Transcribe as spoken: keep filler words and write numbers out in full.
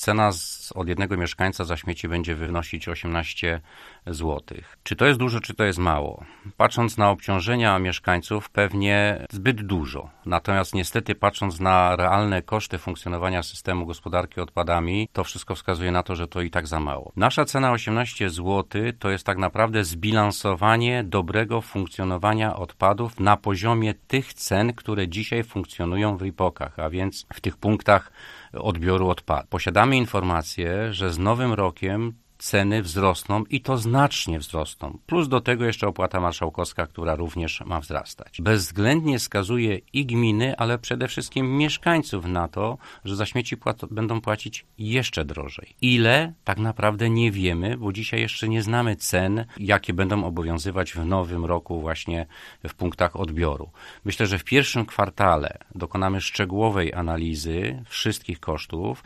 cena z, od jednego mieszkańca za śmieci będzie wynosić osiemnaście złotych. Czy to jest dużo, czy to jest mało? Patrząc na obciążenia mieszkańców, pewnie zbyt dużo. Natomiast niestety patrząc na realne koszty funkcjonowania systemu gospodarki odpadami, to wszystko wskazuje na to, że to i tak za mało. Nasza cena osiemnaście złotych to jest tak naprawdę zbilansowanie dobrego funkcjonowania odpadów na poziomie tych cen, które dzisiaj funkcjonują w RIPOK-ach, a więc w tych punktach odbioru odpadów. Posiadamy informację, że z nowym rokiem ceny wzrosną i to znacznie wzrosną. Plus do tego jeszcze opłata marszałkowska, która również ma wzrastać. Bezwzględnie skazuje i gminy, ale przede wszystkim mieszkańców na to, że za śmieci płat- będą płacić jeszcze drożej. Ile? Tak naprawdę nie wiemy, bo dzisiaj jeszcze nie znamy cen, jakie będą obowiązywać w nowym roku właśnie w punktach odbioru. Myślę, że w pierwszym kwartale dokonamy szczegółowej analizy wszystkich kosztów